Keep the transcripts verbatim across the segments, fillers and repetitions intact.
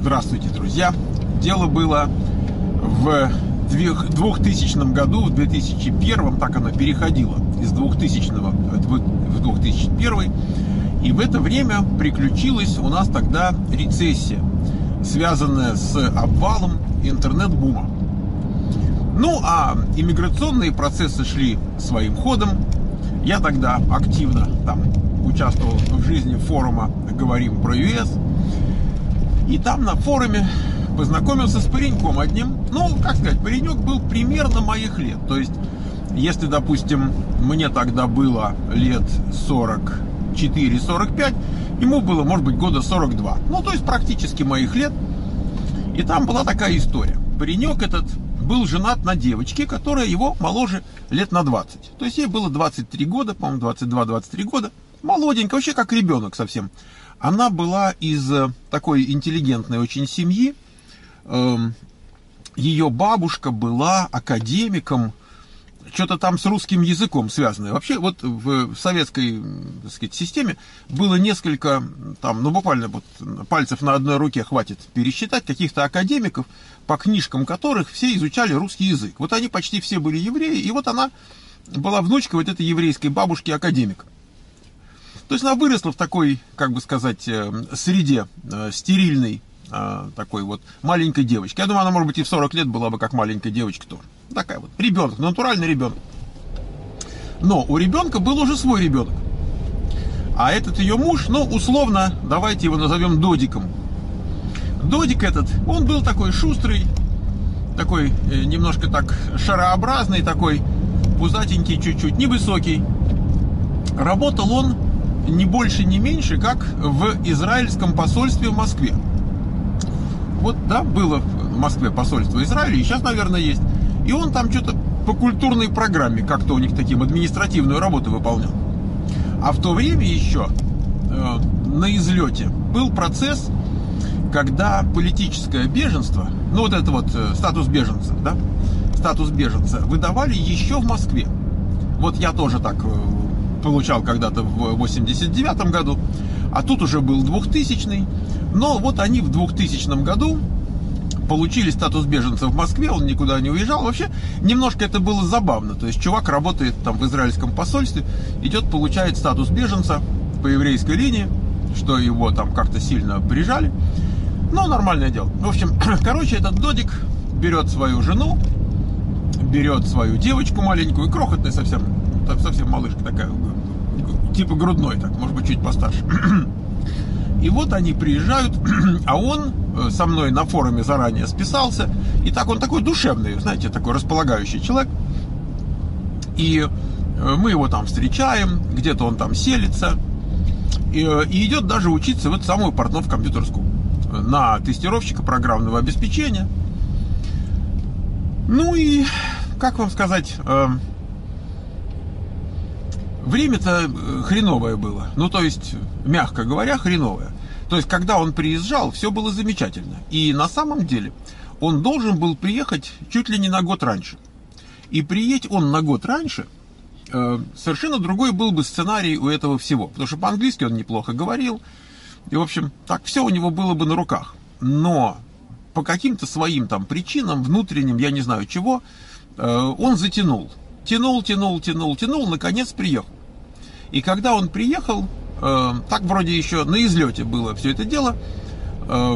Здравствуйте, друзья! Дело было в двухтысячном году, в две тысячи первом, так оно переходило из двухтысячного в две тысячи первый, и в это время приключилась у нас тогда рецессия, связанная с обвалом интернет-бума. Ну, а иммиграционные процессы шли своим ходом. Я тогда активно там участвовал в жизни форума «Говорим про ю эс». И там на форуме познакомился с пареньком одним. Ну, как сказать, паренек был примерно моих лет. То есть, если, допустим, мне тогда было лет сорок четыре — сорок пять, ему было, может быть, года сорок два. Ну, то есть, практически моих лет. И там была такая история. Паренек этот был женат на девочке, которая его моложе лет на двадцать. То есть, ей было двадцать три года, по-моему, двадцать два — двадцать три года. Молоденькая, вообще как ребенок совсем. Она была из такой интеллигентной очень семьи. Ее бабушка была академиком, что-то там с русским языком связанное. Вообще вот в советской, так сказать, системе было несколько, там, ну буквально вот пальцев на одной руке хватит пересчитать, каких-то академиков, по книжкам которых все изучали русский язык. Вот они почти все были евреи, и вот она была внучкой вот этой еврейской бабушки-академика. То есть она выросла в такой, как бы сказать, среде стерильной, такой вот маленькой девочки. Я думаю, она, может быть, и в сорок лет была бы как маленькая девочка тоже. Такая вот, ребенок, натуральный ребенок. Но у ребенка был уже свой ребенок. А этот ее муж, ну, условно, давайте его назовем Додиком. Додик этот, он был такой шустрый, такой немножко так шарообразный, такой пузатенький чуть-чуть, невысокий. Работал он не больше, не меньше, как в израильском посольстве в Москве. Вот, да, было в Москве посольство Израиля, и сейчас, наверное, есть. И он там что-то по культурной программе, как-то у них таким административную работу выполнял. А в то время еще э, на излете был процесс, когда политическое беженство, ну вот это вот э, статус беженца, да, статус беженца выдавали еще в Москве. Вот я тоже так э, получал когда-то в восемьдесят девятом году, а тут уже был двухтысячный. Но вот они в двухтысячном году получили статус беженца в Москве, он никуда не уезжал. Вообще, немножко это было забавно. То есть, чувак работает там в израильском посольстве, идет, получает статус беженца по еврейской линии, что его там как-то сильно прижали. Ну, нормальное дело. В общем, короче, этот Додик берет свою жену, берет свою девочку маленькую, крохотная совсем, совсем малышка такая, типа грудной, так, может быть, чуть постарше. И вот они приезжают, а он со мной на форуме заранее списался. И так он такой душевный, знаете, такой располагающий человек. И мы его там встречаем, где-то он там селится. И, и идет даже учиться в эту самую Портнов-компьютерскую на тестировщика программного обеспечения. Ну и, как вам сказать, время-то хреновое было. Ну, то есть, мягко говоря, хреновое. То есть, когда он приезжал, все было замечательно. И на самом деле, он должен был приехать чуть ли не на год раньше. И приедь он на год раньше, э, совершенно другой был бы сценарий у этого всего. Потому что по-английски он неплохо говорил. И, в общем, так все у него было бы на руках. Но по каким-то своим там причинам, внутренним, я не знаю чего, э, он затянул. Тянул, тянул, тянул, тянул, наконец приехал. И когда он приехал, э, так вроде еще на излете было все это дело, э,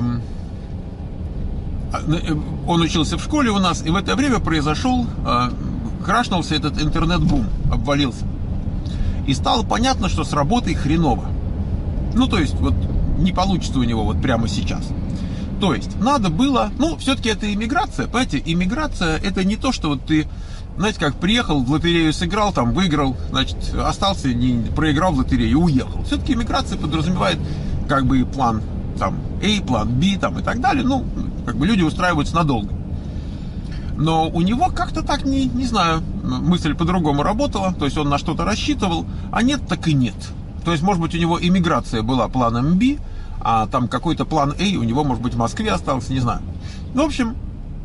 он учился в школе у нас, и в это время произошел, э, крашнулся этот интернет-бум, обвалился. И стало понятно, что с работой хреново. Ну, то есть, вот не получится у него вот прямо сейчас. То есть, надо было, ну, все-таки это иммиграция, понимаете, иммиграция это не то, что вот ты, знаете, как приехал, в лотерею сыграл, там, выиграл, значит, остался, не проиграл в лотерею и уехал. Все-таки иммиграция подразумевает, как бы, план, там, A, план B, там, и так далее. Ну, как бы, люди устраиваются надолго. Но у него как-то так, не, не знаю, мысль по-другому работала, то есть, он на что-то рассчитывал, а нет, так и нет. То есть, может быть, у него иммиграция была планом B, а там какой-то план A у него, может быть, в Москве остался, не знаю. Ну, в общем,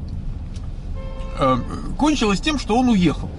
кончилось тем, что он уехал.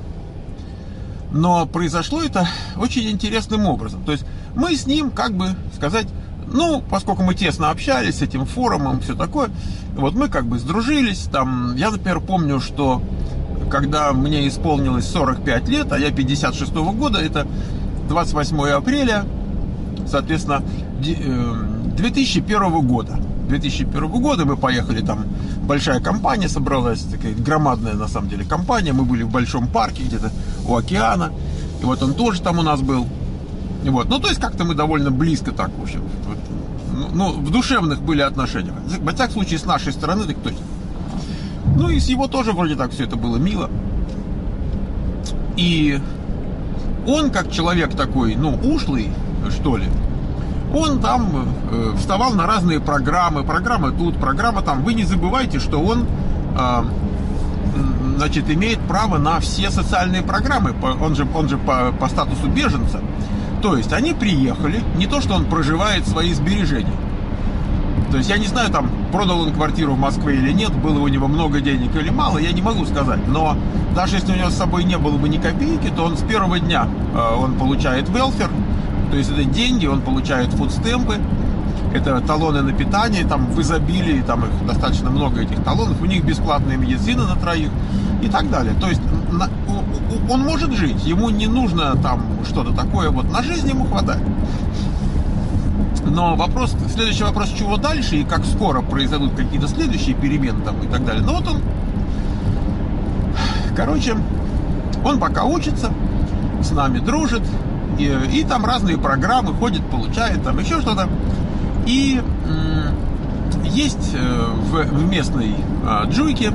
Но произошло это очень интересным образом. То есть мы с ним, как бы сказать, Ну, поскольку мы тесно общались с этим форумом, все такое, вот мы как бы сдружились. Там, я, например, помню, что когда мне исполнилось сорок пять лет, а я пятьдесят шестого года, это двадцать восьмое апреля, соответственно, две тысячи первого года. две тысячи первого года мы поехали, там большая компания собралась, такая громадная на самом деле компания. Мы были в большом парке где-то у океана, и вот он тоже там у нас был. Вот. Ну, то есть как-то мы довольно близко так, в общем, вот, ну, в душевных были отношения. Во всяком случае, с нашей стороны, так точно. Ну, и с его тоже вроде так все это было мило. И он, как человек такой, ну, ушлый, что ли, он там э, вставал на разные программы. Программа тут, программа там. Вы не забывайте, что он, э, значит, имеет право на все социальные программы. Он же, он же по, по статусу беженца. То есть они приехали, не то, что он проживает свои сбережения. То есть я не знаю, там, продал он квартиру в Москве или нет, было у него много денег или мало, я не могу сказать. Но даже если у него с собой не было бы ни копейки, то он с первого дня э, он получает велфер, то есть это деньги, он получает фудстемпы, это талоны на питание, там в изобилии, там их достаточно много этих талонов, у них бесплатная медицина на троих и так далее. То есть на, он может жить, ему не нужно там что-то такое, вот на жизнь ему хватает. Но вопрос, следующий вопрос, чего дальше и как скоро произойдут какие-то следующие перемены там и так далее. Ну вот он, короче, он пока учится, с нами дружит, и, и там разные программы ходит, получает, там еще что-то. И м- есть в, в местной а, Джуйке,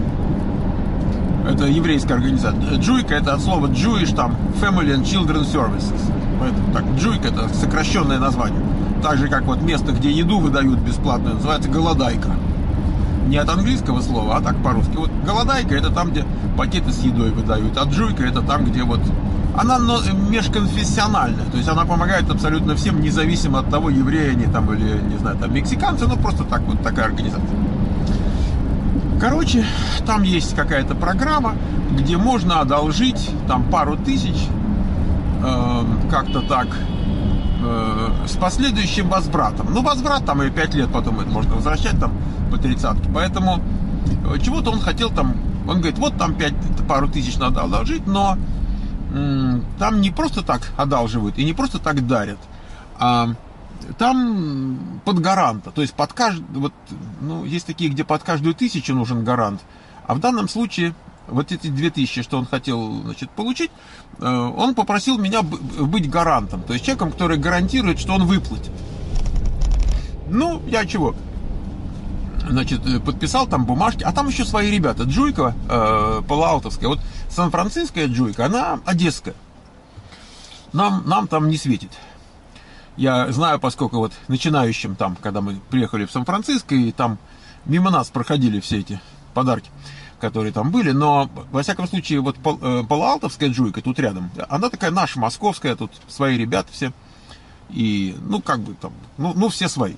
это еврейская организация, Джуйка это от слова Jewish, там, Family and Children Services. Поэтому так, Джуйка это сокращенное название. Так же, как вот место, где еду выдают бесплатную, называется голодайка. Не от английского слова, а так по-русски. Вот голодайка это там, где пакеты с едой выдают, а Джуйка это там, где вот... Она межконфессиональная, то есть она помогает абсолютно всем, независимо от того, евреи они там или, не знаю, там мексиканцы, ну просто так вот такая организация. Короче, там есть какая-то программа, где можно одолжить там пару тысяч, э, как-то так, э, с последующим возвратом. Ну, возврат там и пять лет потом это можно возвращать там по тридцатке. Поэтому э, чего-то он хотел там, он говорит, вот там пять, пару тысяч надо одолжить, но э, там не просто так одалживают и не просто так дарят, а там под гаранта, то есть под каждую, вот, ну, есть такие, где под каждую тысячу нужен гарант, а в данном случае вот эти две тысячи, что он хотел, значит, получить, он попросил меня быть гарантом, то есть человеком, который гарантирует, что он выплатит. Ну, я чего? Значит, подписал там бумажки, а там еще свои ребята, Джуйка, э, Палаутовская, вот Сан-Франциская Джуйка, она одесская, нам, нам там не светит. Я знаю, поскольку вот начинающим там, когда мы приехали в Сан-Франциско, и там мимо нас проходили все эти подарки, которые там были, но, во всяком случае, вот Пало-Алтовская Джуйка тут рядом, она такая наша, московская, тут свои ребята все, и, ну, как бы там, ну, ну все свои.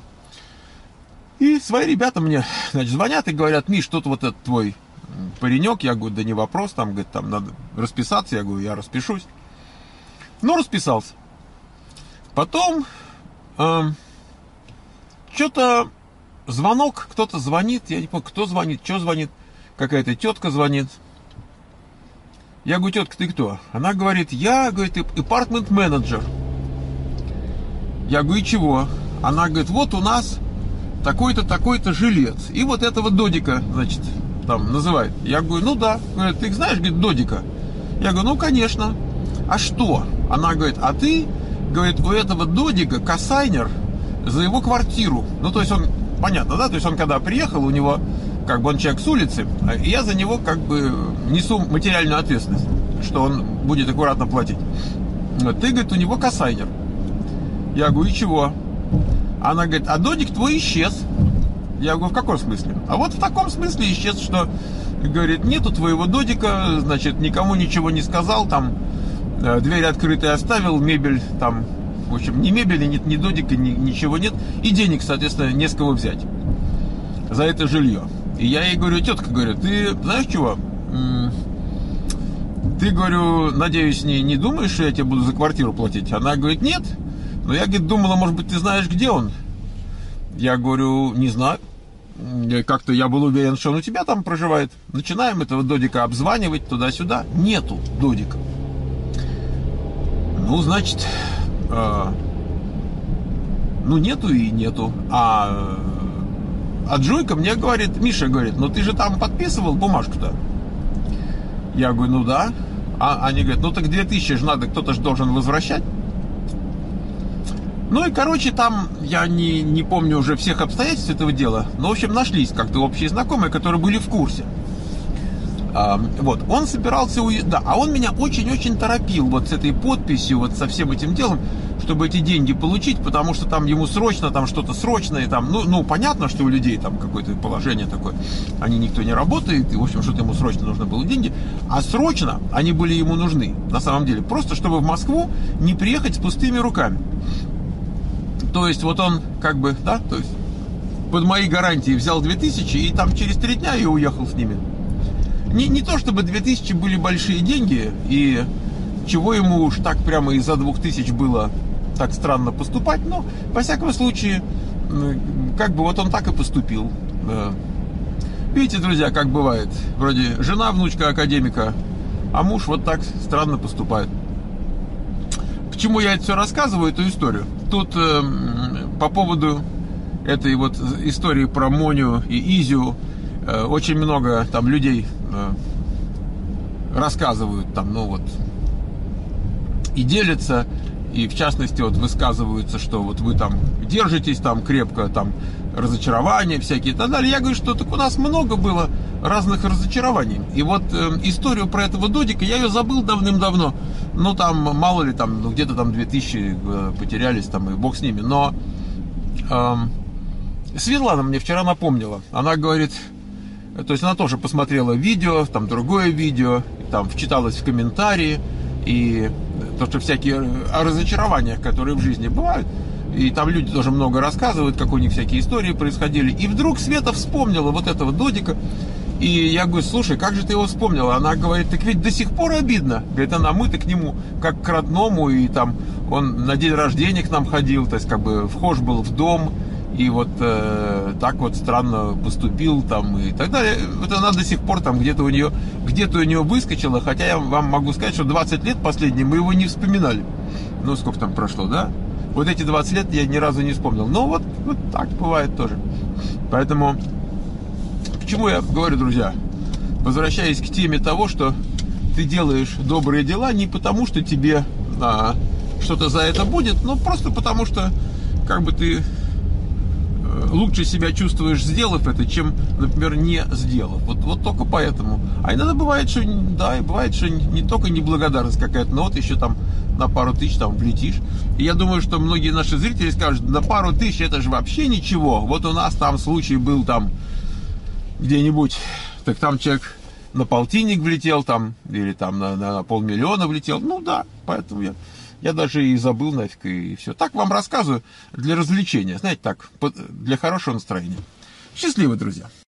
И свои ребята мне, значит, звонят и говорят, Миш, тут вот этот твой паренек, я говорю, да не вопрос, там, говорит, там надо расписаться, я говорю, я распишусь. Ну, расписался. Потом э, что-то звонок, кто-то звонит, я не помню, кто звонит, что звонит, какая-то тетка звонит. Я говорю, тетка, ты кто? Она говорит, я, говорит, апартмент-менеджер. Я говорю, и чего? Она говорит, вот у нас такой-то, такой-то жилец. И вот этого Додика, значит, там называют. Я говорю, ну да. Говорит, ты их знаешь, говорит, Додика? Я говорю, ну конечно. А что? Она говорит, а ты... Говорит, у этого Додика кассайнер за его квартиру. Ну, то есть он, понятно, да? То есть он когда приехал, у него, как бы он человек с улицы, и я за него как бы несу материальную ответственность, что он будет аккуратно платить. Ты, говорит, у него кассайнер. Я говорю, и чего? Она говорит, а Додик твой исчез. Я говорю, в каком смысле? А вот в таком смысле исчез, что, говорит, нету твоего Додика, значит, никому ничего не сказал, там, дверь открытой оставил, мебель там, в общем, ни мебели, ни, ни Додика, ни, ничего нет. И денег, соответственно, не с кого взять за это жилье. И я ей говорю, тетка, говорю, ты знаешь чего? Ты, говорю, надеюсь, не, не думаешь, что я тебе буду за квартиру платить? Она говорит, нет. Но я, говорит, думала, может быть, ты знаешь, где он? Я говорю, не знаю. Как-то я был уверен, что он у тебя там проживает. Начинаем этого Додика обзванивать туда-сюда. Нету Додика. Ну, значит, э, ну, нету и нету. А, а Джойка мне говорит, Миша говорит, ну, ты же там подписывал бумажку-то? Я говорю, ну, да. А они говорят, ну, так две тысячи же надо, кто-то же должен возвращать. Ну и, короче, там, я не, не помню уже всех обстоятельств этого дела, но, в общем, нашлись как-то общие знакомые, которые были в курсе. А, вот, он собирался уехать, да, а он меня очень-очень торопил вот с этой подписью, вот со всем этим делом, чтобы эти деньги получить, потому что там ему срочно, там что-то срочное, там, ну, ну, понятно, что у людей там какое-то положение такое, они никто не работает, и, в общем, что-то ему срочно нужно было деньги, а срочно они были ему нужны, на самом деле, просто чтобы в Москву не приехать с пустыми руками. То есть, вот он, как бы, да, то есть, под мои гарантии взял две тысячи, и там через три дня я уехал с ними. Не, не то, чтобы две тысячи были большие деньги, и чего ему уж так прямо из-за двух тысяч было так странно поступать, но, во всяком случае, как бы вот он так и поступил. Видите, друзья, как бывает, вроде жена, внучка академика, а муж вот так странно поступает. К чему я это все рассказываю, эту историю? Тут э, по поводу этой вот истории про Моню и Изю э, очень много там людей э, рассказывают, там, ну вот, и делятся, и в частности вот высказываются, что вот вы там держитесь там крепко, там разочарования всякие и так далее. Я говорю, что так у нас много было разных разочарований. И вот э, историю про этого Додика, я ее забыл давным-давно. Ну, там, мало ли, там, ну, где-то там две тысячи э, потерялись, там, и бог с ними. Но э, Светлана мне вчера напомнила. Она говорит, то есть она тоже посмотрела видео, там, другое видео, там, вчиталась в комментарии, и то, что всякие о разочарованиях, которые в жизни бывают, и там люди тоже много рассказывают, как у них всякие истории происходили. И вдруг Света вспомнила вот этого Додика. И я говорю, слушай, как же ты его вспомнила? Она говорит, так ведь до сих пор обидно. Говорит, она, мы-то к нему как к родному, и там он на день рождения к нам ходил, то есть как бы вхож был в дом, и вот э, так вот странно поступил там и так далее. Вот она до сих пор там где-то у нее, где-то у нее выскочила, хотя я вам могу сказать, что двадцать лет последние мы его не вспоминали. Ну, сколько там прошло, да? Вот эти двадцать лет я ни разу не вспомнил. Но вот, вот так бывает тоже. Поэтому... К чему я говорю, друзья? Возвращаясь к теме того, что ты делаешь добрые дела не потому, что тебе а, что-то за это будет, но просто потому, что как бы ты лучше себя чувствуешь, сделав это, чем, например, не сделав. Вот, вот только поэтому. А иногда бывает, что да, и бывает, что не только неблагодарность какая-то, но вот еще там на пару тысяч там влетишь. И я думаю, что многие наши зрители скажут, на пару тысяч это же вообще ничего. Вот у нас там случай был там где-нибудь, так там человек на полтинник влетел, там, или там на, на полмиллиона влетел. Ну да, поэтому я, я даже и забыл нафиг, и все. Так вам рассказываю для развлечения, знаете, так, для хорошего настроения. Счастливо, друзья!